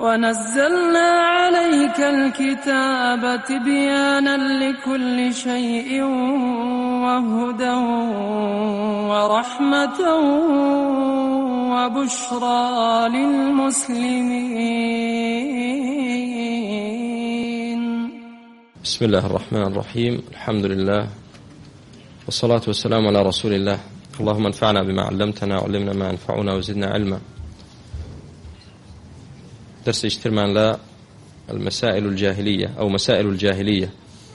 ونزلنا عليك الكتاب تبيانا لكل شيء وهدى ورحمة وبشرى للمسلمين. بسم الله الرحمن الرحيم. الحمد لله والصلاة والسلام على رسول الله. اللهم انفعنا بما علمتنا وعلمنا ما ينفعنا وزدنا علما. درس اجترمان لا المسائل الجاهلية أو مسائل الجاهلية.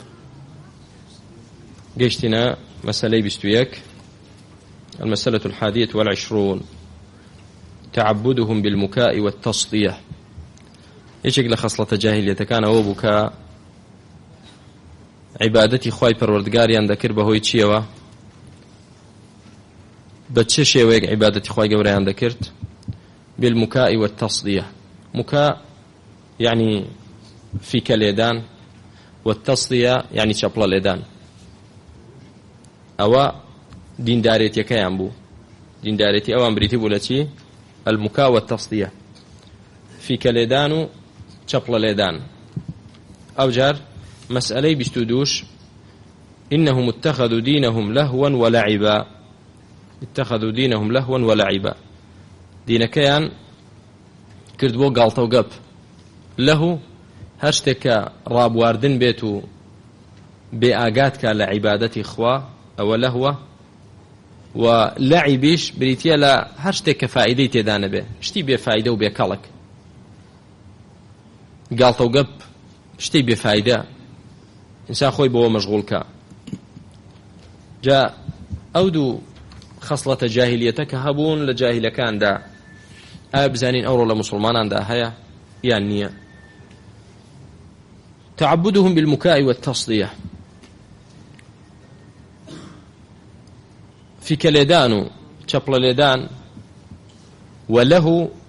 قيشتنا مسألة بستويك المسألة 21 تعبدهم بالمكاء والتصدية. إيش أقل خصلة جاهلية كان هو بكاء عبادتي خواي پروردگاریان دەکرد بەهۆی چیەوە؟ بە چه شێوەیەک عبادەتی خواي گەورەیان دەکرد؟ بالمكاء والتصدية. مكاء يعني فيك ليدان، والتصدية يعني شبل ليدان. أو دين داريتي كيان بو دين داريتي أو أمريتي بولتي المكاء والتصدية. فيك ليدان شبل ليدان. أو جار مسألة بستودوش إنهم اتخذوا دينهم لهوا ولعبا. اتخذوا دينهم لهوا ولعبا. دين كيان کرد بۆ گاڵتە و گەپ لەهو هەر شتێکە ڕابواردن بێت و بێ ئاگاتکە لە عیبادەتی خوا ئەوە لەهوە، و لەعیبیش بریتیە لە هەر شتێک کە فائیدەی تێدا نەبێ، شتی بێ فائیدە و بێ کەڵک. گاڵتە و گەپ شتی بێ فائیدە، ئینسان خۆی بەوە مەشغوڵکە. جا ئەو دوو خەسڵەتە جاهیلیەتە کە هەبوون لە جاهیلەکاندا، بزانين أورو لمسلمان دا هيا يعني نية. تعبدهم بالمكاء والتصدية. في كليدان شبل ليدان وله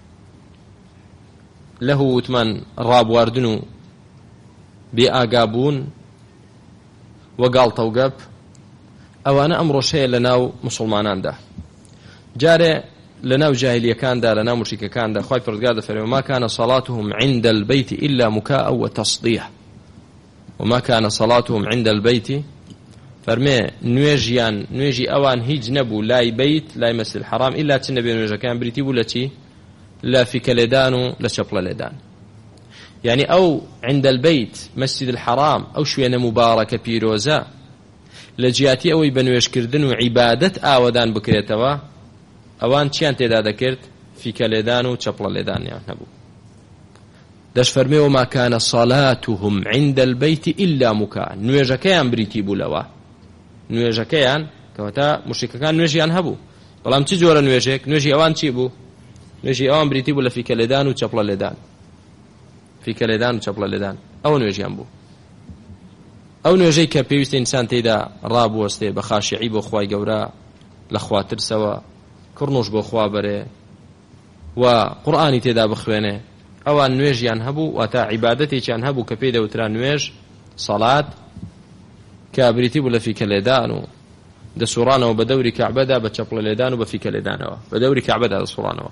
وثمان راب واردنو بآقابون وقال توقب أو أنا أمر شيء لناو مسلمان دا جاري لنا جاهلية كان دا لنا مشركة كان دا خواهي پروردگار فرمي ما كان صلاتهم عند البيت إلا مكاء وتصدية. وما كان صلاتهم عند البيت فرمي نواجي أوان هيج نبو لاي بيت لاي مسجد الحرام إلا تنبي نواجه كان بريتي بولتي لا في كليدان لا شبل ليدان. يعني أو عند البيت مسجد الحرام أو شوية مباركة بيروزا لجياتي أو يبنوش كردن وعبادة آودان بكريتوا ئەوان چیان تێدا دەکرد؟ فیکە لێدان و چەپڵە لێدانیان هەبوو. دەش فەرمێ وما كان صلاتهم عند البيت إلا مكاء. نوێژەکەیان بریتی بوو لەوە، نوێژەکەیان کەواتە مشرکەکان نوێژیان هەبوو، بەڵام چ جۆرە نوێژێک؟ نوێژی ئەوان چی بوو؟ نوێژی ئەوان بریتی بوو لە فیکە لێدان و چەپڵە لێدان. فیکە لێدان و چەپڵە لێدان ئەوە نوێژیان بوو. ئەو نوێژەی کە پێویستە ئینسان تێدا ڕابوەستێ بە خاشعی بۆ خوای گەورە لە خواترسەوە، کڕنوش بۆ خوا بەرێ و قورئانی تێدا بخوێنێ، ئەوان نوێژیان هەبوو، واتە عیبادەتێکیان هەبوو کە پێی دەوترا نوێژ سەڵات، کە بریتی بوو لە فیکە لێدان و دەسوڕانەوە بە دەوری کەعبەدا بە چەپڵە لێدان و بە فیکە لێدانەوە، بە دەوری کەعبەدا دەسوڕانەوە.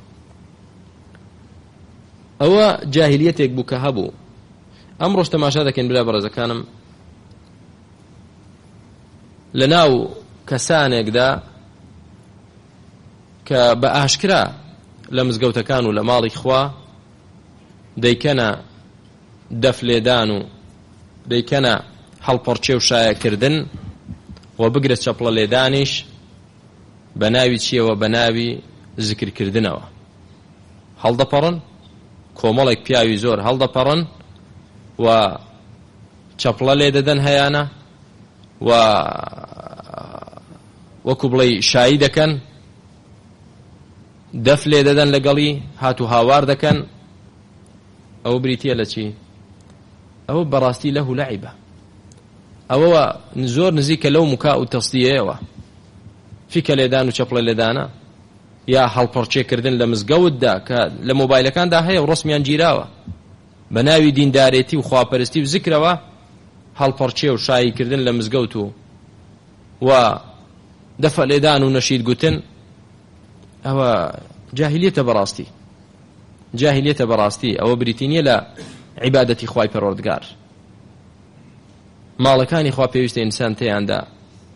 ئەوە جاهیلیەتێک بوو کە هەبوو. ئەمڕۆش تەماشا دەکەین برا بەڕێزەکانم لەناو کەسانێکدا کە بە ئاشکرا لە مزگەوتەکان و لە ماڵی خوا دەیکەنە دەف لێدان و دەیکەنە هەڵپەڕچێ و شایەکردن و بگرێت چەپڵە لێدانیش بە ناوی چیەوە؟ بە ناوی زیکرکردنەوە. هەڵدەپەڕن، کۆمەڵێک پیاوی زۆر هەڵدەپەڕن و چەپڵە لێ دەدەن هەیانە و وەکو بڵێ شایی دەکەن، دەف لێ دەدەن لەگەڵی، هاتو هاوار دەکەن. ئەوە بریتیە لە چی؟ ئەوە بەڕاستی لەهو لەعیبە. ئەوە زۆر نزیکە لەو مکاء و تەصدیەیەوە. فیکە لێدان و چەپڵە لێدانە یا هەڵپەڕچێکردن لە مزگەوتدا کە لە مۆبایلەکاندا هەیە و ڕسمیان گیراوە بە ناوی دیندارێتی و خواپەرستی و زیکرەوە، هەڵپەڕچێ و شاییکردن لە مزگەوت و دەفە لێدان و نەشید گوتن، ئەوە جاهیلیەتە بەڕاستی. جاهلیەتە بەڕاستی ئەوە بریتینیە لە عیبادەتی خوای پەروەردگار. ماڵەکانی خوا پێویستە ئینسان تێیاندا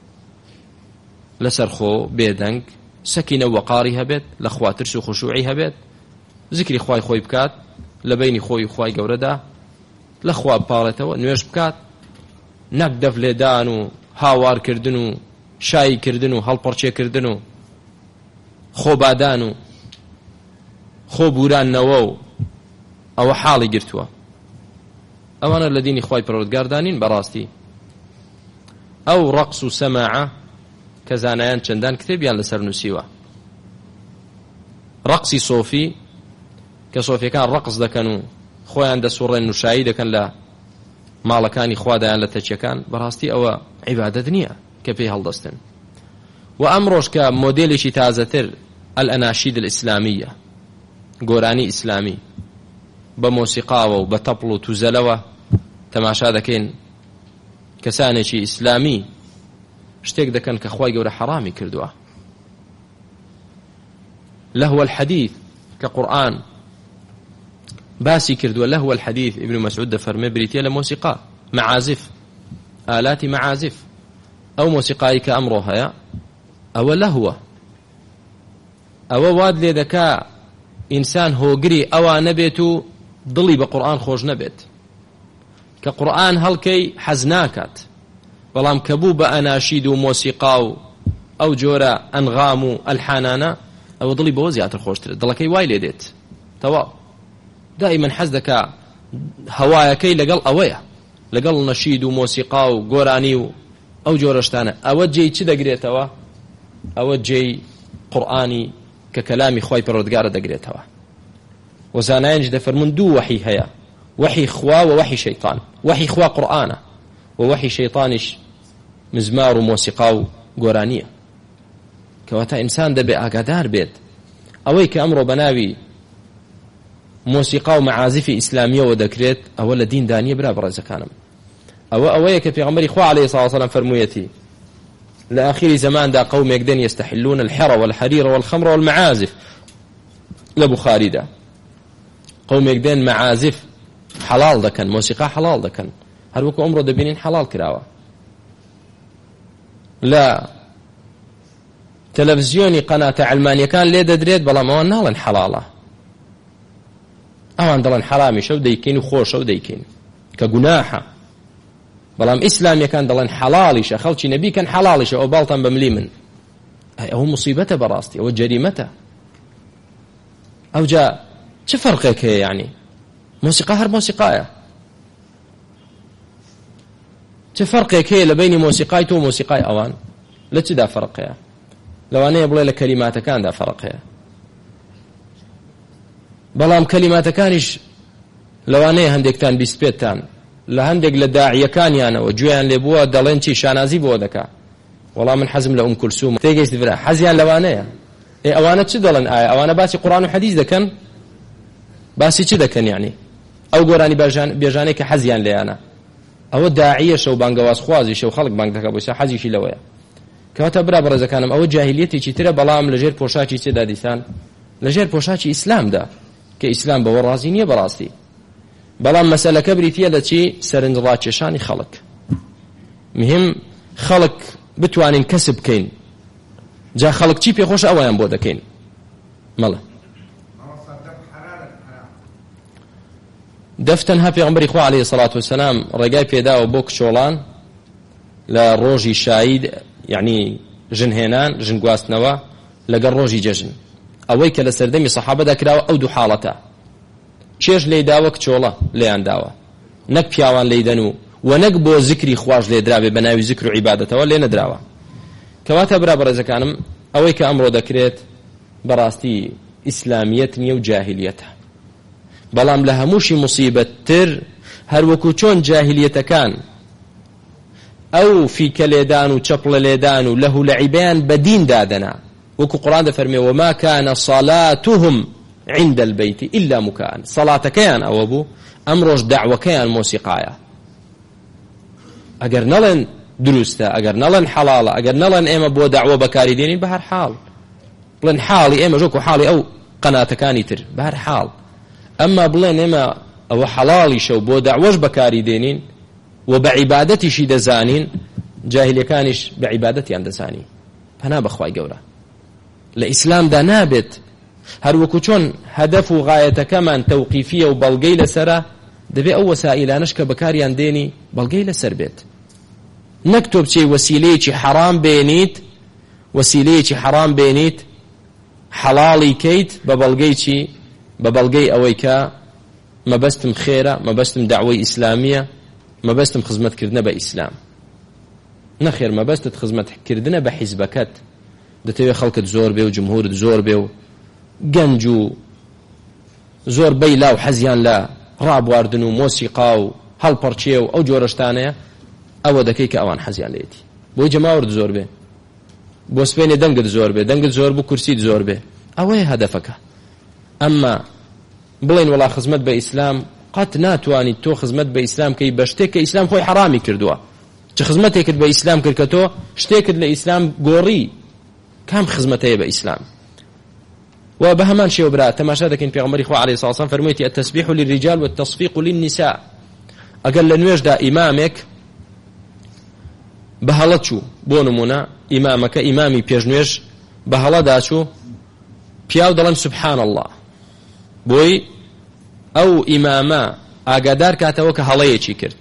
لەسەر خۆ بێدەنگ سەکینە وەقاری هەبێت، لە خوا ترس و خوشوعی هەبێت، ذکری خوای خۆی بکات لە بینی خۆی و خوای گەورەدا، لە خوا بپاڵێتەوە، نوێژ بکات، نەک دەف لێدان و هاوارکردن و شایکردن و هەڵپەڕچێکردن و خۆبادان و خۆ بورانەوە و ئەوە حاڵی گرتووە. ئەوانە لە دینی خوای پەروەردگاردانین بەڕاستی. ئەو ڕەقس و سەماعە کە زانایان چەندان کتێبیان لەسەر نووسیوە. ڕەقسی سۆفی کە سۆفیەکان ڕەقس دەکەن و خۆیان دەسوڕێن و شایی دەکەن لە ماڵەکانی خوادایان لە تەچیەکان، بەڕاستی ئەوە عیبادەت نییە کە پێی هەڵدەستن. و ئەمڕۆژ کە مۆدێلێکی تازەتر الأناشید الإسلامیە، گۆرانی ئیسلامی بە مۆسیقاوە و بە تەپڵ و توزەلەوە تەماشا دەکەین، کەسانێکی ئیسلامی شتێک دەکەن کە خوای گەورە حەرامی کردووە. لهو الحديث كقرآن باسي كردوا لهو الحديث ابن مسعود دفرمي بريتيا لموسيقى معازف، آلات معازف أو موسيقى كأمرها أو لهو أو واد لذكاء إنسان هو قري أو نبيتو ضلي بقرآن خوش نبيت كقرآن هلكي حزناكات بلام كبوب أناشيد وموسيقى أو جورا أنغام الحانانا أو ضلي بوزيات الخوش ضلكي واي ليديت توا دائما حزدك هوايكي لقل أويه لقل نشيد وموسيقى وقوراني أو جورشتانا أوجي چه دقريتوا أوجي قرآني ككلامي خواي پروردگار دقريتوا وزاناين جدا فرمون دو وحي هيا وحي خوا ووحي شيطان. وحي خوا قرآن ووحي شيطانش مزمار وموسيقى وقورانية كواتا إنسان دبي أقدار بيت أويك أمره بناوي موسيقى ومعازف إسلامية وذكرت أولا دين دانية برا برز كانم أويك في عمر إخوة عليه الصلاة والسلام فرمويتي لآخر زمان دا قوم يقدن يستحلون الحر والحرير والخمر والمعازف لبخاري دا قوم يقدن معازف حلال دكن موسيقى حلال دكن هل وكو عمره دبينين حلال كراوة لا تلفزيوني قناة علمانية كان ليدا دريد بلا ما نالن حلالة ئەوان دەڵێن حرامی شەو دەیکەین و خۆشە و دەیکەین کە گوناحە، بەڵام ئیسلامیەکان دەڵێن حەڵاڵیشە، خەڵکی نەبیکەن حەڵاڵیشە، ئەو باڵتان بەملی من. ئەوە موسیبەتە بەڕاستی، ئەوە جەریمەتە. ئەوجا چه فەرقێک هەیە؟ یعنی موسیقا هەر موسیقایە، چه فەرقێک هەیە لە بینی موسیقای تۆ و موسیقای ئەوان؟ لە چدا فەرق هەیە؟ لەوانەیە بڵێ لە کەلیماتەکاندا فەرق هەیە، بەڵام کەلیماتەکانیش لەوانەیە هەندێکتان بیست پێتان لە هەندێک لە داعیەکانیانەوە گوێیان لێ بووە دەڵێن چی شانازی بۆ دەکا، وەڵام من حەزم لە کولسوم تێگەیشت برا حەزیان لەوانەیە. ئەوانە چ دەڵێن؟ ئایا ئەوانە باسی قورآن و حەدیث دەکەن؟ باسی چ دەکەن؟ یعنی ئەو گۆرانی بێژانەی کە حەزیان لێیانە، ئەوە داعیەشە و بانگەواز خوازیشە و خەڵک بانگ دەکا بۆ حەزیشی لەوەیە. کەواتە برا بەڕێزەکانم ئەوە جاهیلیەتێکی ترە، بەڵام لەژێر پۆشاکی چێدا دیسان؟ لەژێر پۆشاکی ئیسلامدا، کە ئیسلام بەوە ڕازی نییە بەڕاستی. بەڵام مەسەلەکە بریتیە لە چی؟ سەرنجڕاکێشانی خەڵک. مهم خەڵک بتوانین کەسب بکەین. جا خەڵک چی پێخۆش ئەوەیان بۆ دەکەین. مەڵە دەفتەنها پێغەمبەری خوا عەلەیهی سەڵات وەسەلام ڕێگای پێداوە بۆ کچۆڵان لە ڕۆژی شاید، یعنی ژنهێنان، ژنگواستنەوە لەگەڵ ڕۆژی جەژن. ئەوەی کە لە سەردەمی سەحابەدا کراوە ئەو دوو حاڵەتە، چێژ لێی داوە کچۆڵە لێیان داوە، نەک پیاوان لێیدەن و نەک بۆ زیکری خواش لێدرابێ بە ناوی زیکر و عیبادەتەوە لێ نەدراوە. کەواتە برا بەڕێزەکانم ئەوەی کە ئەمڕۆ دەکرێت بەڕاستی ئیسلامیەت نییە و جاهیلیەتە، بەڵام لە هەمووشی موسیبەتتر هەروەکو چۆن جاهیلیەتەکان ئەو فیکە لێدان و چەپڵە لێدان و لەهو لەعیبیان بە دین دادەنا، وەکو قورآن دەفەرمێ وما كان صلاتهم عند البيت إلا مكاء، صلاتەکەیان ئەوە بوو، ئەمڕۆژ داعوەکەیان مۆسیقایە. ئەگەر نەڵێن دروستە، ئەگەر نەڵێن حەڵاڵە، ئەگەر نەڵێن ئێمە بۆ داعوە بەکاری دێنین، بە هەر حاڵ بڵێن حاڵی ئێمە ژۆک و حاڵی ئەو قەناتەکانی تر، بە هەر حاڵ ئەمما بڵێن ئێمە ئەوە حەڵاڵیشە و بۆ داعوەش بەکاری دێنین و بە عیبادەتیشی دەزانین، جاهیلەکانیش بە عیبادەتیان دەزانی. پەنا بەخوای گەورە لە ئیسلامدا نابێت هەروەکو چۆن هەدەف و غایەتەکەمان تەوقیفیە و بەڵگەی لەسەرە، دەبێت ئەو وەسائلانش کە بەکاریان دێنی بەڵگەی لەسەر بێت. نەک تۆ بچەی وەسیلەیەکی حەرام بێنیت، وەسیلەیەکی حەرام بێنیت حەڵاڵی کەیت بە بەڵگەی چی؟ بە بەڵگەی ئەوەی کە مەبەستم خێرە، مەبەستم داعوەی ئیسلامیە، مەبەستم خزمەتکردنە بە ئیسلام. نەخێر، مەبەستت خزمەتکردنە بە حیزبەکەت. دەتەوێت خەڵکت زۆر بێ و جمهورت زۆر بێ و گەنج و زۆر بەی لاو حەزیان لە ڕابواردن و مۆسیقا و هەڵپەرچێ و ئەو جۆرەشتانەیە، ئەوە دەکەی کە ئەوان حەزیان لێتی. بۆی جەماورت زۆر بێ، بۆ سپێنێ دەنگت زۆر بێ، دەنگت زۆر بوو کورسیت زۆر بێ، ئەوەیە هەدەفەکە. ئەمما بڵێن وڵا خزمەت بە ئیسلام، قەت ناتوانیت تۆ خزمەت بە ئیسلام کەی بە شتێک کە ئیسلام خۆی حەرامی کردووە. چ خزمەتێکت بە ئیسلام کرد کە تۆ شتێکت لە ئیسلام گۆڕی، کام خزمەتەیە بە ئیسلام؟ و بە هەمان شێوە برا تەماشا دەکەین پێغەمبەری خوا عەلەیهی سڵام فەرموویەتی التەسبیح للرجال والتصفیق للنساء. ئەگەر لە نوێژدا ئیمامێک بە هەڵە چوو، بۆ نمونە ئیمامەکە ئیمامی پێشنوێژ بە هەڵەدا چوو، پیاو دەڵێن سبحان الله، بۆی ئەو ئیمامە ئاگادار کاتەوە کە هەڵەیەکی کرد.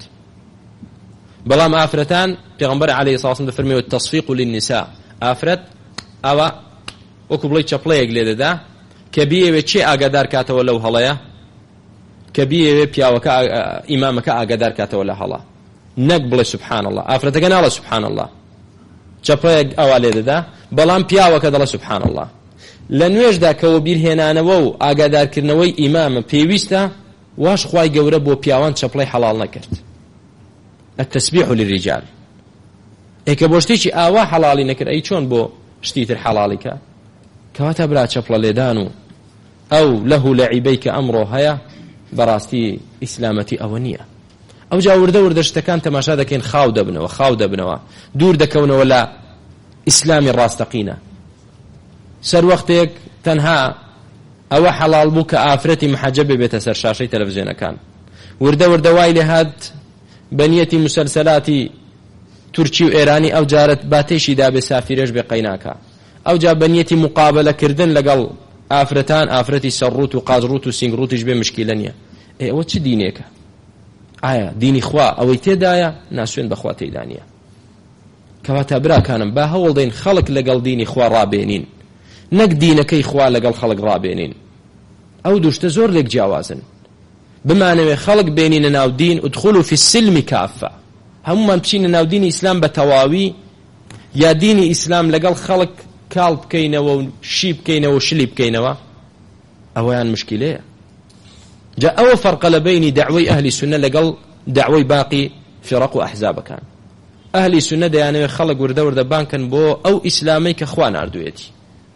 بەڵام ئافرەتان پێغەمبەر عەلەیهی سڵام دەفەرمێوە التەصفیق للنساء، ئافرەت ئەوە وەکو بڵێ چەپڵەیەک لێ دەدا کە بیەوێت چێ ئاگادار کاتەوە لەو هەڵەیە، کە بیەوێت پیاوەکە ئیمامەکە ئاگادار کاتەوە لە هەڵە، نەک بڵێ سبحان الله. ئافرەتەکە ناڵە سبحان الله، چەپڵەیەک ئەوە لێ دەدا، بەڵام پیاوەکە دەڵە سبحان الله. لە نوێژدا کەوە بیرهێنانەوە و ئاگادارکردنەوەی ئیمامە پێویستە، واش خوای گەورە بۆ پیاوان چەپڵەی حەڵاڵ نەکرد. التەسبیح للرجال، ئێکە بۆ شتێکی ئاوا حەڵاڵی نەکرد، ئەی چۆن بۆ شتی تر حەڵاڵی کە؟ کەواتە برا چەپڵە لێدان و ئەو لەه لەعیبەی کە ئەمڕۆ هەیە، بەڕاستی ئیسلامەتی ئەوە نییە. ئەو جا وردە وردە شتەکان تەماشا دەکەین، خاو دەبنەوە، دوور دەکەونەوە لە ئیسلامی ڕاستەقینە. سەر وەختێک تەنها ئەوە حەڵاڵ بوو کە ئافرەتی محەجەب بێتە سەر شاشەی تەلەڤیزیۆنەکان. وردە وردە وای لێ هات بەنیەتی مسلسلاتی تورکی و ئێرانی ئەو جارت باتێشی دابێ سافیرەش بێ قەیناکە، ئەو جا بەنیەتی مقابلەکردن لەگەڵ ئافرەتان، ئافرەتی سەرڕوت و قازڕوت و سینگڕوتیش بێ مشکیلە نییە. ئەوە چ دینێکە؟ ئایا دینی خوا ئەوەی تێدایە؟ ناسوێن بەخوا تێدا نییە. کەواتە براکانم با هەوڵ دەین خەڵک لەگەڵ دینی خوا ڕابێنین، نەک دینەکەی خوا لەگەڵ خەڵک ڕابێنین. ئەو دوشتە زۆر لێک جیاوازن. بمانەوێ خەڵک بێنینە ناو دین، ادخلوا في السلم كافة، هەمومان بچینە ناو دینی ئیسلام بە تەواوی، یا دینی ئیسلام لەگەڵ خەڵک کاڵ بکەینەوە و شی بکەینەوە و شلی بکەینەوە، ئەوەیان مشکلەیە. جا ئەوە فەرقە لە بینی دعوەی ئەهلی سونە لەگەڵ دعوەی باقی فێڕەق و ئەحزابەکان. ئەهلی سونە دەیانەوێت خەڵک وردە وردە بانکەن بۆ ئەو ئیسلامەی کە خوا ناردوویەتی،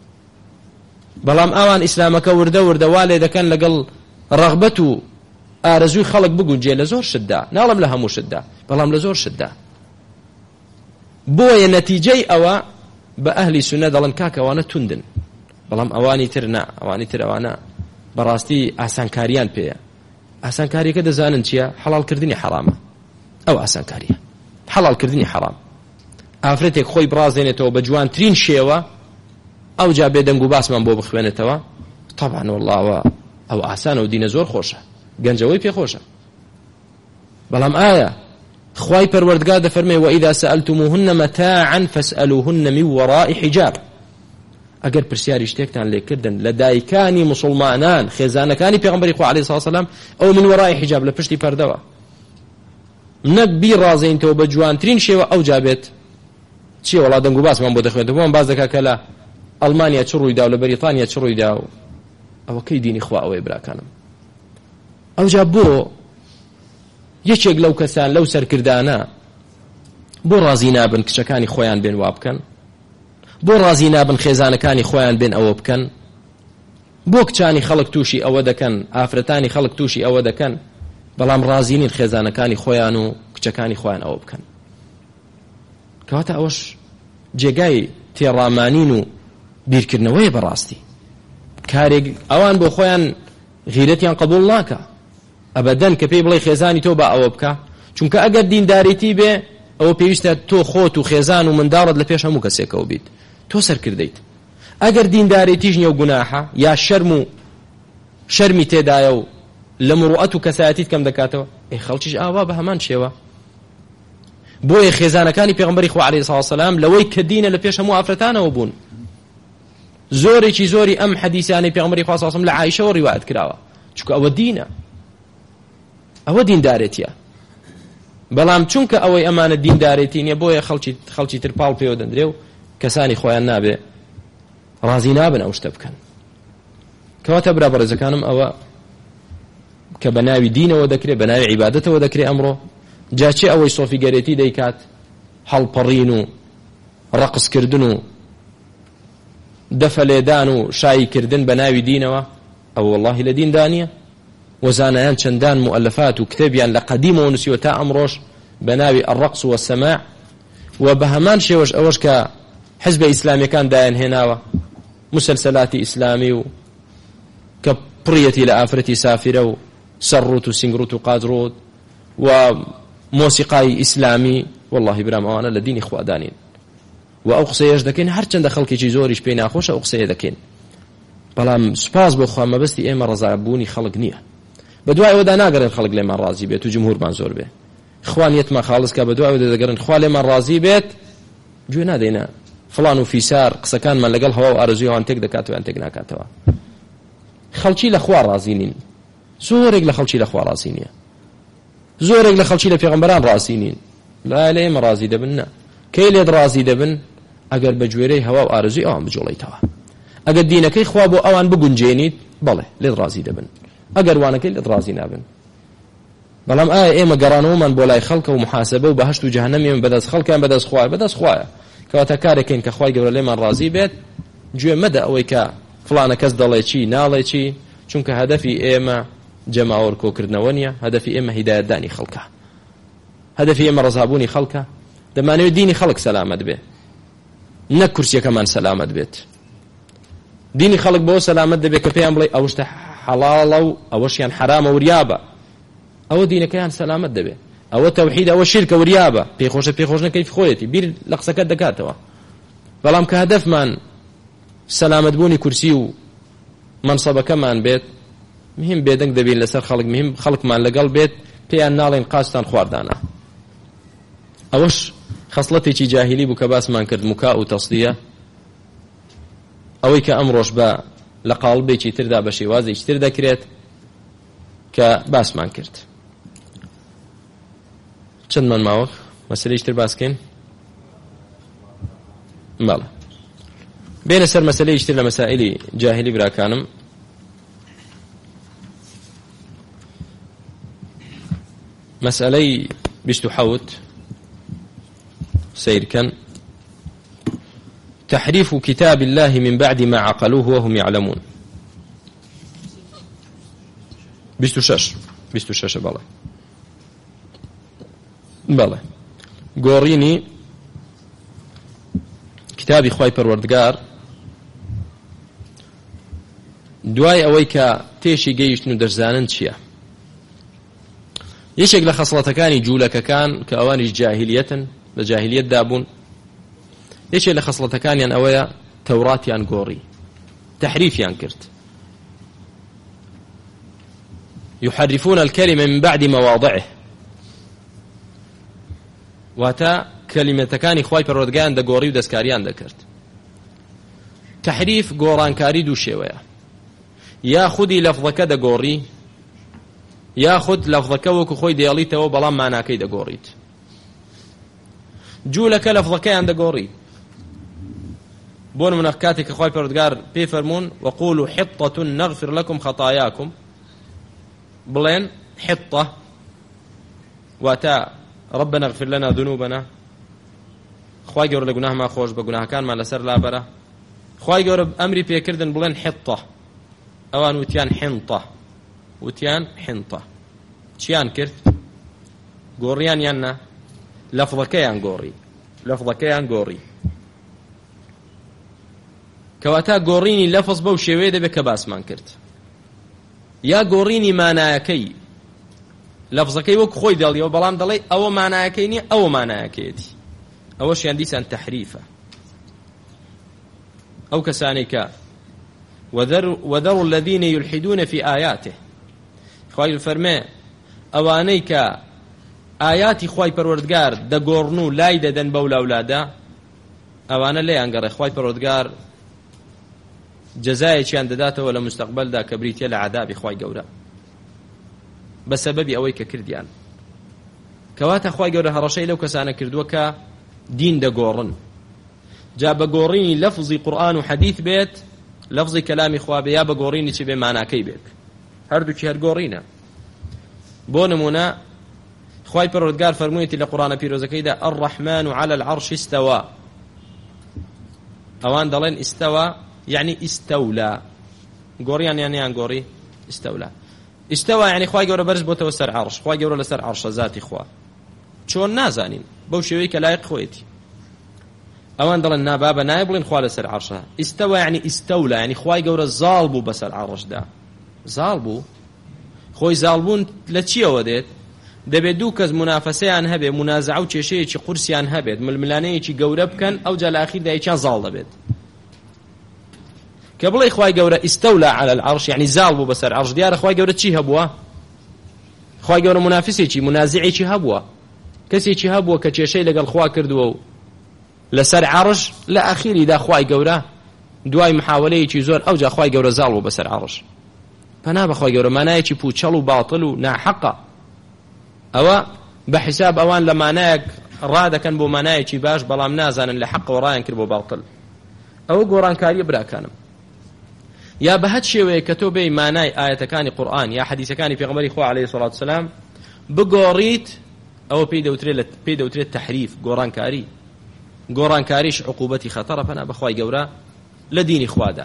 بەڵام ئەوان ئیسلامەکە وردە وردە وا لێ دەکەن لەگەڵ ڕەغبەت و ئارەزووی خەڵک بگونجێ لە زۆر شتدا، ناڵم لە هەموو شتدا، بەڵام لە زۆر شتدا. بۆیە نەتیجەی ئەوە بە ئەهلی سونە دەڵن کاکەوانە توندن، بەڵام ئەوانی تر نا، ئەوانی تر ئەوانە بەڕاستی ئاسانکاریان پێیە. ئاسانکاریەکە دەزانن چییە؟ حەڵالکردنی حەرامە. ئەو ئاسانکاریە، حەڵالکردنی حەرام. ئافرەتێک خۆی بڕازێنێتەوە بە جوانترین شێوە، ئەو جا بێدەنگ و باسمان بۆ بخوێنێتەوە، طبعاً والله ئەو ئاسانە و دینە زۆر خۆشە، گەنجەوەی پێخۆشە. بەڵام ئایا خوای پەروەردگار دەفەرمێ وإذا سألتموهن متاعا فاسألوهن من وراء حجاب، ئەگەر پرسیاری شتێکتان لێکردن لە دایکانی مسلمانان، خێزانەکانی پێغەمبەری خوا عەلەیهی سەلام، ئەو من وراء حجاب، لە پشتی پەردەوە، نەک بیڕازێنیتەوە بە جوانترین شێوە، ئەو جا بێت چییە وڵا دەنگ و باسمان بۆ دەخوێنێتەوە. بۆم باز دەکا کە لە ئەڵمانیا چ ڕوویدا و لە بەریتانیا چ ڕوویدا و ئەوە کەی دینی خوا ئەوەی براکانم. ئەو جا بۆ یەکێک لەو کەسان لەو سەرکردانە بۆ ڕازی نابن کچەکانی خۆیان بێن وا بکەن، بۆ ڕازی نابن خێزانەکانی خۆیان بێن ئەوە بکەن، بۆ کچانی خەڵک تووشی ئەوە دەکەن، ئافرەتانی خەڵک تووشی ئەوە دەکەن، بەڵام ڕازی نین خێزانەکانی خۆیان و کچەکانی خۆیان ئەوە بکەن. کەواتە ئەوەش جێگای تێڕامانین و بیرکردنەوەی بەڕاستی. کارێک ئەوان بۆ خۆیان غیرەتیان قبول ناکە ئەبەدەن کە پێی بڵێ خێزانی تۆ بە ئەوە بکە چونکە ئەگەر دینداریتی بێ ئەوە پێویستە تۆ خۆت و خێزان و منداڵت لە پێش هەموو کەسێکەوە بیت تۆ سەرکردەیت ئەگەر دینداریتیش نییە و گوناحە یا شەرمی تێدایە و لە مروءەت و کەسایەتیت کەم دەکاتەوە خەڵکیش ئاوا بە هەمان شێوە بۆیە خێزانەکانی پێغەمبەری خوا عەلەیهی سڵاو وسەلام لەوەی کە دینە لە پێش هەموو ئافرەتانەوە بوون زۆرێکی زۆری ئەم حەدیثانەی پێغەمبەری خوا صلی الله علیه و سلم لە عایشەوە ڕیوایەت کراوە چونکە ئەوە دینە ئەوە دیندارێتیە بەڵام چونکە ئەوەی ئەمانە دیندارێتی نییە بۆیە خەڵکی تر پاڵ پێوە دەندرێ و کەسانی خۆیان نابێ ڕازی نابن ئەو شتە بکەن کەواتە برا بەڕێزەکانم ئەوە کە بە ناوی دینەوە دەکرێت بە ناوی عیبادەتەوە دەکرێت ئەمڕۆ جاچێ ئەوەی سۆفیگەرێتی دەیکات هەڵپەڕین و ڕەقسکردن و دەفەلێدان و شاییکردن بە ناوی دینەوە ئەو وەڵڵاهی لە دیندان نییە وەزانایان چەندان مؤلفات و کتێبیان لە قەدیمەوە نووسیوە تا ئەمڕۆژ بە ناوی الرقص والسماع و بە هەمان شێوەش ئەوەش کە حزبە ئیسلامیەکان دایان هێناوە مسلسلاتی ئیسلامی و کە پڕیەتی لە ئافرەتی سافرە و سەرڕوت و سینگڕوت و قازڕوت و مۆسیقای ئیسلامی واللهی برام ئەوانە لە دینی خوادانین و ئەو قسەیەش دەکەین هەرچەندە خەڵکێکی زۆریش پێی ناخۆشە ئەو قسەیە دەکەین بەڵام سوپاس بۆ خوا مەبەستی ئێمە ڕەزابوونی خەڵک نییە بە دوای ئەوەدا ناگەڕێن خەڵک لێمان ڕازی بێت و جمهورمان زۆر بێ خوانیەتمان خاڵس کە بە دوای ئەوەدا دەگەڕن خوا لێمان ڕازی بێت گوێ نادەینە فڵان و فیسار قسەکانمان لەگەڵ هەوا و ئارەزویەوان تێک دەکاتەوە یان تێک ناکاتەوە خەڵکی لە خوا ڕازی نین زۆرێک لە خەڵکی لە خوا ڕازی نییە زۆرێک لە خەڵکی لە پێغەمبەران ڕازی نین لا لە ئێمە ڕازی دەبن نە کەی لێت ڕازی دەبن ئەگەر بە گوێرەی هەوا و ئارەزوی ئەوان بجوڵیتەوە ئەگەر دینەکەی خوا بۆ ئەوان بگونجێنیت بەڵێ لێت ڕازی دەبن ئەگەر وانەکەی لێت ڕازی نابن بەڵام ئایا ئێمە گەڕانەوەمان بۆ لای خەڵکە و محاسبە و بەهەشت و جەهەنەمیان بەدەست خەڵکیان بەدەست خوایە بەدەست خوایە کەواتە کارێکین کە خوای گەورە لێمان ڕازی بێت گوێ مەدە ئەوەی کە فڵانە کەس دەڵێ چی ناڵێ چی چونکە هەدەفی ئێمە جەماوەر کۆکردنەوە نییە هەدەفی ئێمە هیدایەتدانی خەڵکە هەدەفی ئێمە ڕەزابوونی خەڵکە دەمانەوێت دینی خەڵک سەلامەت بێ نەک کورسیەکەمان سەلامەت بێت دینی خەڵک بۆ سەلامەت دەبێت کە پێیان بڵێ ئەوشتە حەڵاڵە و ئەوەشیان حرامە وریابە ئەوە دینەکەیان سەلامەت دەبێت ئەوە تەوحید ئەوە شیرکە وریابە پێخۆش نەکەی خۆیەتی بیر لە قسەکەت دەکاتەوە بەڵام کە هەدەفمان سەلامەتبوونی کورسی و منسەبەکەمان بێت مهم بێدەنگ دەبین لەسەر خەڵک مهم خەڵکمان لەگەڵ بێت پێیان ناڵێن قاستان خواردانە ئەوەش خەسڵەتێکی جاهیلی بوو کە باسمان کرد موکا و تەسدیە ئەوەی کە ئەمڕۆژ بە لە قاڵبێکی تردا بە شێوازێکی تر دەکرێت کە باسمان کرد چەندمان ماوە مەسەلەیەکی تر باسکەین بەڵێ بێنە سەر مەسەلەیەکی تر لە مەسائلی جاهیلی براکانم مسألة 27 سيركن تحريف كتاب الله من بعد ما عقلوه وهم يعلمون 26 بەڵێ گۆڕینی کتابی خوای پەروەردگار دوای ئەوەی کە تێشی گەیشتن و دەرزانن چییە یەکێک لە خەسڵەتەکانی جوولەکەکان کە ئەوانیش جاهیلیەتن لە جاهیلیەتدا بوون یەکێک لە خەسڵەتەکانیان ئەوەیە تەوراتیان گۆڕی تحریفیان کرد يحرفون الكلمة من بعد مواضعه واتا كلمتكاني خواي پروردگان دا گۆڕی و دەستکاریان دەکرد تحریف گۆڕانکاری دوو شێوەیە یا خودی لەفظەکە دەگۆڕی یا خود لەفظەکە وەکو خۆی دێڵیتەوە بەڵام ماناکەی دەگۆڕیت جوولەکە لەفظەکەیان دەگۆڕی بۆ نمونە کاتێک کە خواي پەروەردگار پێ فەرموون وقولوا حطة نغفر لكم خطاياكم بڵێن حطة واتا ربنا اغفر لنا ذنوبنا خواي گەورە لە گوناهمان خۆش بە گوناهەکانمان لەسەر لابەرە خواي گەورە ئەمری پێکردن بڵێن حطة ئەوان وتیان حنطة چیان کرد گۆڕیان یان نا لەفظەکەیان گۆڕی کەواتە گۆڕینی لەفظ بەو شێوەیە دەبێت کە باسمان کرد یا گۆڕینی مانایەکەی لەفزەکەی وەک خۆی دەڵیەوە بەڵام دەڵێ ئەوە مانایەکەی نییە ئەوە مانایەکەیەتی ئەوەشیان دیسان تەحریفە ئەو کەسانەی کە وذروا الذين يلحدون في آياته خوای فەرمێ ئەوانەی کە ئاياتی خوای پەروەردگار دەگۆڕن و لای دەدەن بەو لاولادا ئەوانە لێیان گەڕێ خوای پەروەردگار جەزایەکیان دەداتەوە لە مستەقبەلدا کە بریتیە لە عەذابی خوای گەورە بە سەبەبی ئەوەی کە کردیان کەواتە خوای گەورە هەڕەشەی لەو کەسانە کردووە کە دین دەگۆڕن جا بە گۆڕینی لەفزی قورئان و حەدیث بێت لەفزی کەلامی خوا بێ یا بە گۆڕینی چی بێ ماناکەی بێت هەردووکی هەر گۆڕینە بۆ نمونە خوای پەروەردگار فەرموویەتی لە قورئانە پیرۆزەکەیدا الرحمن على العرش استوى ئەوان دەڵێن استوى يعني استولى گۆڕیان یانیان گۆڕی استولى استوى يعني خوای گەورە بەرز بۆتەوە سەر عەرش خوای گەورە لەسەر عەرشە ذاتی خوا چۆن نازانین بەو شێوەیە کە لایق خۆیەتی ئەوان دەڵێن نابابە نایە بڵێن خوا لەسەر عەرشە استوى يعني استولى يعني خوای گەورە زاڵ بوو بەسەر عەرشدا زاڵ بوو خۆی زاڵبوون لە چیەوە دێت دەبێت دوو کەس منافەسەیان هەبێ منازعە و کێشەیەکی قورسیان هەبێت ململانەیەکی گەورە بکەن ئەو جا لە ئاخیردا یەکیان زاڵ دەبێت کە بڵێ خوای گەورە استولى على العرش يعني زاڵ بوو بەسەر عەرش دیارە خوای گەورە چی هەبووە خوای گەورە منافسێکی منازعێکی هەبووە کەسێکی هەبووە کە کێشەی لەگەڵ خوا کردووە و لەسەر عەرش لە ئاخیریدا خوای گەورە دوای محاولەیەکی زۆر ئەو جا خوای گەورە زاڵ بوو بەسەر عەرش پەنا بە خوای گەورە مانایەکی پوچەڵ و باڵتڵ و ناحەقە ئەوە بە حیساب ئەوان لە مانایەک ڕادەکەن بۆ مانایەکی باش بەڵام نازانن لە حەقەوە ڕایان کرد بۆ باڵتڵ ئەوە گۆڕانکاریە براکانم یا بە هەر شێوەیە کە تۆ بێی مانای ئاەتەکانی قورئان یا حەدیثەکانی پێغەمبەری خوا عەلەیهی سەڵات وسەلام بگۆڕیت ئەوە پێی دەوترێت تەحریف گۆڕانکاریش عقوبەتی خەتەرە پەنا بە خوای گەورە لە دینی خوادا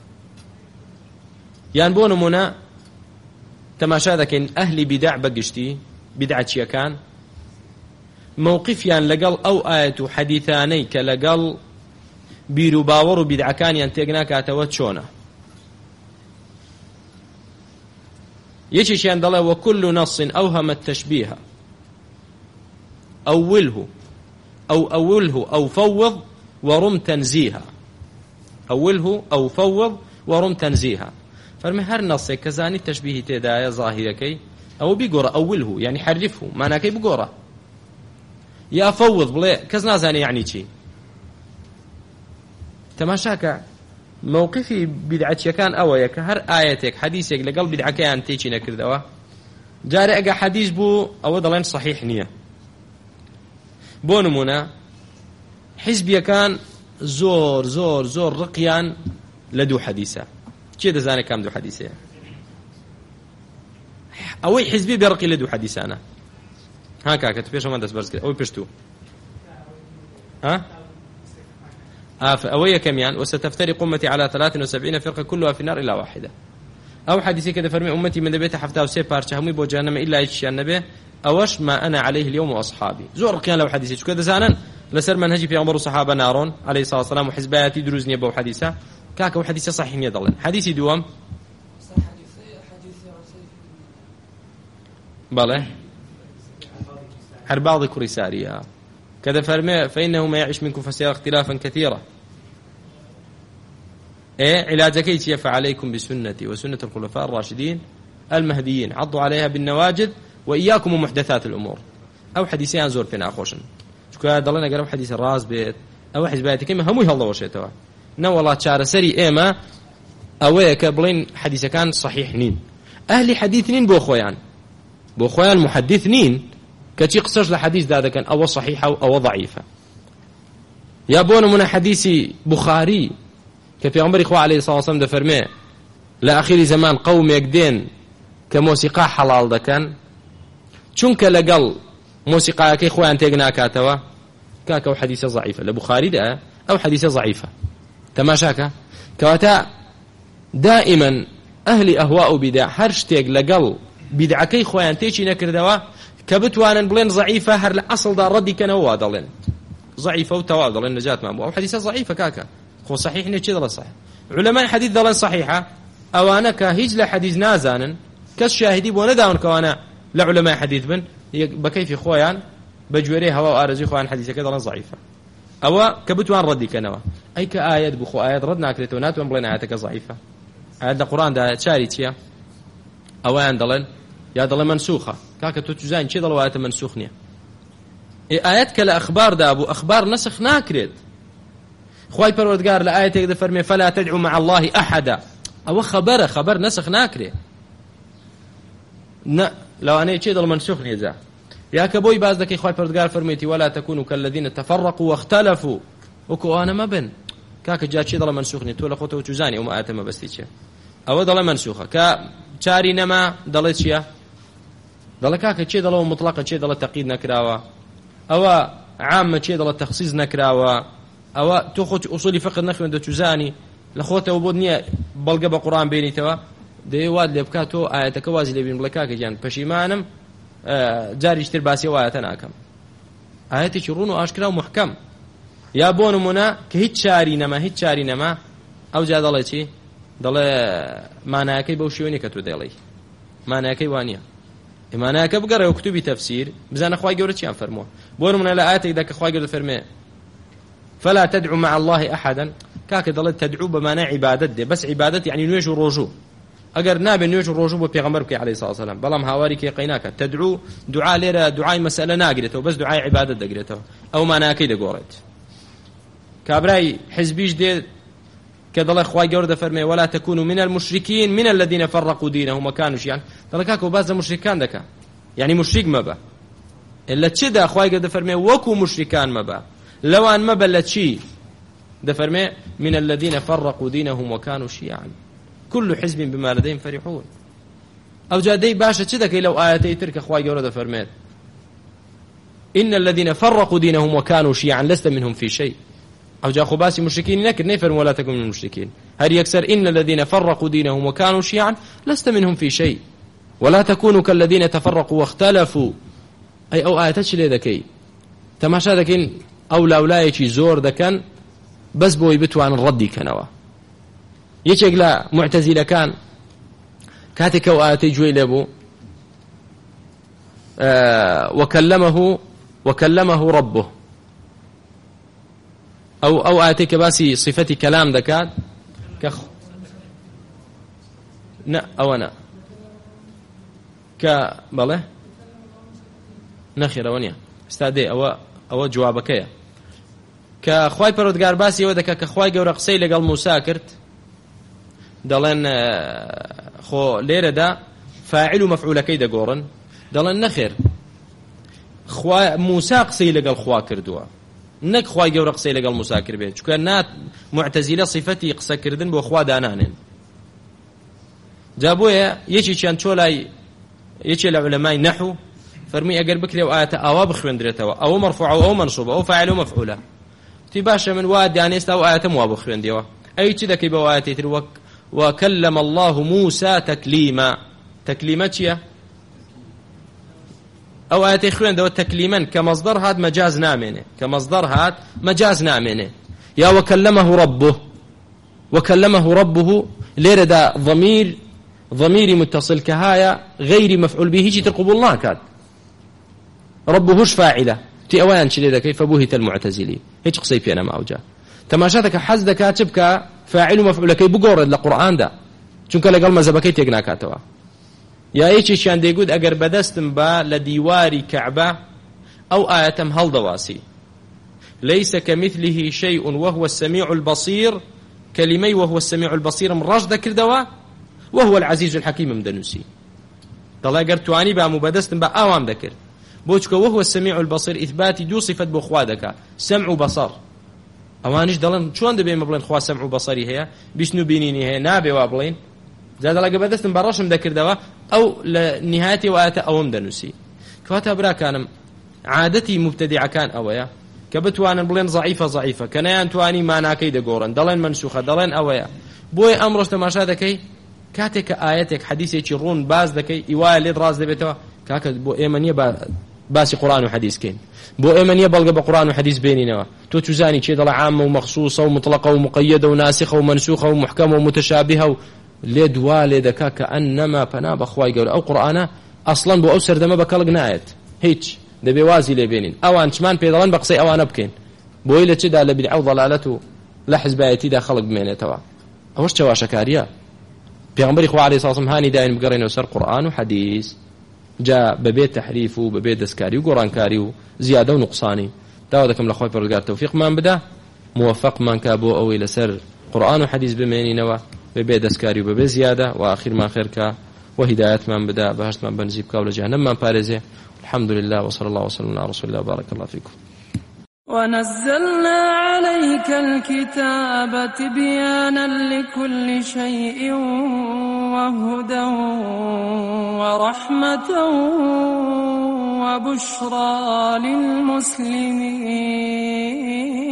یان بۆ نمونە تەماشا دەکەین ئەهلی بیدع بەگشتی بیدعەتچیەکان موقفیان لەگەڵ ئەو ئاەت و حەدیثانەی کە لەگەڵ بیر و باوەڕ و بیدعەکانیان تێک ناکاتەوە چۆنە یەکێکیان دەڵێ وكل نص أوهم التشبيه أوله أو فوض ورم تنزيها أوله أو فوض ورم تنزيها فرمي هر نص كزاني تشبيه تدايا ظاهركي أو بيقرأ أوله يعني حرفه معناكي بقرأ يا فوض بلا كزنا زاني يعني شي تماشاك موقفي بدعتي كان أويا كهر آياتك حديثك لقل بدعك أن تيجي نكردوا جاري أجا حديث بو أو ضلين صحيح نية بو نمونا حزبي كان زور رقيان لدو حديثة كي دزاني كام دو حديثة أوي حزبي برقي لدو حديثة أنا هاكا كتبيش ما دس برز كده أوي بشتو ها أوي كميان وستفترق أمتي على 73 فرقة كلها في النار إلا واحدة أو حديثي كده فرمي أمتي من دبيت حفتها وسي بارشة همي بو جهنم إلا يشيان نبي أوش ما أنا عليه اليوم وأصحابي زور كان لو حديثي شو كده زانا لسر منهجي في عمر الصحابة نارون عليه الصلاة والسلام وحزباتي دروزني بو حديثة كاكا وحديثة صحيح يضلن حديثي دوام بله حرباضي كريساريا كذا فرمي فإنه ما يعيش منكم فسيرى اختلافا كثيرا علاجك يتي فعليكم بسنتي وسنة الخلفاء الراشدين المهديين عضوا عليها بالنواجذ وإياكم ومحدثات الأمور أو حديثيان زور فينا أخوشن شكو دلنا قرب حديث الراس بيت أو حزباتي كما همو يهلا وشيتوا نو والله تشار سري إما أويك بلين حديث كان صحيح نين أهلي حديث نين بو خويان محدث نين كتي قصص لحديث ذا كان أو صحيحة أو ضعيفة يابون من حديث بخاري كفي عمر إخوة عليه الصلاة والسلام دفرمي لآخر زمان قوم يقدين كموسيقى حلال دا كان چونك لقل موسيقى كي خوان تيقنا كاتوا كاكا حديثة ضعيفة لبخاري دا أو حديثة ضعيفة تماشاكا كواتا دائما أهل أهواء بدع هرشتيق لقل بدع كي خوان تيجي نكردوا كبتوانا بلين ضعيفة هر الأصل دا ردي كانوا دلين ضعيفة وتواضل النجاة ما أو حديثة ضعيفة كاكا هو صحيح إنه كذا صح علماء حديث دلين صحيحة ئەوانە کە هیچ لە حەدیث نازانن کەس شاهدی بۆ نەداون کەوانە لە عولەمای حەدیث بن بە کەیفی خۆیان بە گوێرەی هەوا و ئارەزوی خۆیان حەدیثەکە دەڵێن ضعیفە ئەوە کە بتوان ڕەدیکەنەوە ئەی کە ئاەت بخۆ ئاەت ڕەد ناکرێتەوە ناتوان بڵێن ئاەتەکە ضعیفە ئاەت لە قورئاندا چاری چییە ئەویان دەڵێن یا دەڵێ منسوخە کاکە تۆ توزان چی دەڵێ ئاەتە منسوخ نییە ئاەت کە لە ئەخباردا بوو ئەخبار نەسخ ناکرێت خوای پەروەردگار لە ئاەتێک دەفەرمێ فلا تدعوا مع الله أحدا ئەوە خەبەر نەسخ ناکرێت لەوانەیە چێ دڵ منسوخ نییە یا کە بۆی باز دەکەی خوای پەروەردگار فەرمێتی ولا تكونوا كالذين تفرقوا واختلفوا وەکو ئەوانە مەبن کاکە جا چێ دڵە منسوخ نییە تۆ لە خۆتەوە توزانی ئەو ئاەتە مەبەستی چیە ئەوە دەڵێ منسوخە کە چاری نەما دەڵێ چییە دەڵێ کاکە چێ دەڵەوە مطلقە چێ دەڵێ تەقید نەکراوە ئەوە عامە چێ دەڵێ تەخسیص نەکراوە ئەوە تۆ خۆت ئوسولی فقه نەخوێندە توزانی لە خۆتەوە بۆ نییە بەڵگە بە قورئان بێنیتەوە دەیواد لێ بکات تۆ ئاەتەکە وازی لێ بین بڵێ کاکە گیان پەشیمانم جاریشتر باسی ئاەتە ناکەم ئاەتێکی ڕوون و ئاشکرا و محکەم یا بۆ نمونە کە هیچ چاری نەما ئەو جا دەڵێ چی دەڵێ مانایەکەی بەو شێوەیە کە تۆ دەڵێ مانایەکەی وانە مانایەکە بگەڕێەوە کتوبی تەفسیر بزانە خوای گەورە چیان فەرمووە بۆ نمونە لە ئاەتێکدا کە خوای گەورە فەرمێ فلا تدعوا مع الله أحدا كاك دلت تدعو بمعنى عبادت دي بس عبادت يعني نويش وروجو اگر نابي نويش وروجو بو پیغمبر عليه الصلاه والسلام بلام هاواري كي قيناك تدعو دعاء ليره دعاء مساله ناقرته بس دعاء عبادت دقرته او معنى كي دغورت كابراي حزبيش دي كدل اخوي جورد فرمي ولا تكونوا من المشركين من الذين فرقوا دينهم وكانوا شيعا دلكاكو باز مشركان دكا يعني مشرك مبا الا تشدا اخوي جورد فرمي وكو مشركان مبا لو أن ما بلت شيء دفرمي من الذين فرقوا دينهم وكانوا شيعا كل حزب بما لديهم فرحون أو جادي باشا تشدك لو آياتي ترك أخواي جورة دفرميت إن الذين فرقوا دينهم وكانوا شيعا لست منهم في شيء أو جا خباسي مشركين نكر نفرم ولا تكن من المشركين هل يكسر إن الذين فرقوا دينهم وكانوا شيعا لست منهم في شيء ولا تكونوا كالذين تفرقوا واختلفوا أي أو آياتش لي ذكي تماشا ذكين ئەو لاولایەکی زۆر دەکەن بەس بۆی بتوانن ڕەدی کەنەوە یەکێک لە معتەزیلەکان کاتێک ئەو ئاەتەی گوێی لێبوو وكلمه ربه ئەو ئاەتەی کە باسی صفەتی کەلام دەکات کە ئەوەنە کە بەڵێ نەخێرەوە نییە ئێستا دێ ئەوە جوابەکەیە کە خوای پەروەردگار باسی ئەوە دەکات کە خوای گەورە قسەی لەگەڵ موسا کرد دەڵێن خۆ لێرەدا فاعل و مەفعولەکەی دەگۆڕن دەڵێن نەخێر موسا قسەی لەگەڵ خوا کردووە نەک خوای گەورە قسەی لەگەڵ موسا کردبێت چونکە نات معتەزیلە صفەتی قسەکردن بۆ خوا دانانێن جا بۆیە یەکێکیان چۆ لای یەکێ لە عولەمای نەحو فەرمی ئەگەر بکرێ و ئاەتە ئاوا بخوێندرێتەوە ئەوە مەرفوعە و ئەو منصوبە ئەو فاعل و مەفعولە تی باشە من وا دانێستا و ئاەتەم وا بخوێندیەوە ئەوی چی دەکەی بەو ئاەتێ تر وكلم الله موسى تكليما تكليما چییە ئەو ئاەتەی خوێندەوە تەکلیمەن کە مەصدەر هات مەجاز نامێنێ یا وكلمه ربه لێرەدا ضميري متصل كهايا غير مفعول به هيجي تقبل ناكاد ربهش فاعله تي اوان شي ذا كيف بوهت المعتزلي هيك قصي فينا ما اوجا تماشاتك حز كاتبك فاعل ومفعول كي بقورد للقران ده چونك لقل مزبكي تيغنا كاتوا يا ايش شان ديقود اگر بدستم با لديواري كعبه او ايتم هل دواسي ليس كمثله شيء وهو السميع البصير كلمي وهو السميع البصير من رشد كردوا وهو العزيز الحكيم مدنوسي طلع قرتواني با مبدستم با اوام ذكر بوچکە وهو السميع البصير إثبات دو صفة بخوا دەکا سمع و بصر ئەوانش دەڵێن چۆن دەبێ بڵێن خوا سمع و بصری هەیە بیشتن و بینینی هەیە نابێ وا بڵێن جا دەڵێ بەدەستم بەڕەشم دەکردەوە ئەو لە نهایەتی وایەتە ئەوەم دەنووسی کەواتە براکانم عادەتی مبتەدیعەکان ئەوەیە کە بتوانن بڵێن ضعیفە کە نەیانتوانی ماناکەی دەگۆڕن دەڵێن منسوخە دەڵێن ئەوەیە بۆیە ئەمڕۆ تەماشا دەکەی کاتێک کە ئاەتێک حەدیثێکی ڕوون باز دەکەی ئیوایە لێت ڕاست دەبێتەوە کاکە بۆ ئێمە نییە باسی قرآن و حدیث کەین بۆ ئێمە نییە بەڵگە بە قرآن و حدیث بێنینەوە تۆ توزانی چێ دەڵە عامە و مەخصوصە و مطلقە و مقەیەدە و ناسخە و منسوخە و محکەمە و متشابهە و لێ دوا لێ دەکا کە ئەنەما پەنا بەخوای گەورە ئەو قورئانە ئەسڵەن بۆ ئەو سەردەمە بە کەڵک نایەت هیچ دەبێ وازی لێ بێنین ئەوان چمان پێ دەڵێن بە قسەی ئەوانە بکەین بۆی لە چدا لە بیدعە و ضەلالەت و لە حزبایەتیدا خەڵک بمێنێتەوە ئەوەش چاواشەکاریە پێغەمبەری خوا عەلەیهی سڵام هانی داین بگەڕێنەوە سەر قورئان و حەدیث جا بەبێ تەحریف و بەبێ دەستکاری و گۆڕانکاری و زیادە و نوقسانی داوا دەکەم لە خۆی پەروەردگار تەوفیقمان بدا موفقمان کا بۆ ئەوەی لەسەر قورئان و حەدیث بمێنینەوە بەبێ دەستکاری و بەبێ زیادە و ئاخیرمان خێرکە وهدايتمان بدا بهشتمان بنزيب كاولا جهنم من بارزه الحمد لله وصلى الله وسلم على رسول الله بارك الله فيكم ونزلنا عليك الكتاب تبيانا لكل شيء وهدى ورحمة وبشرى للمسلمين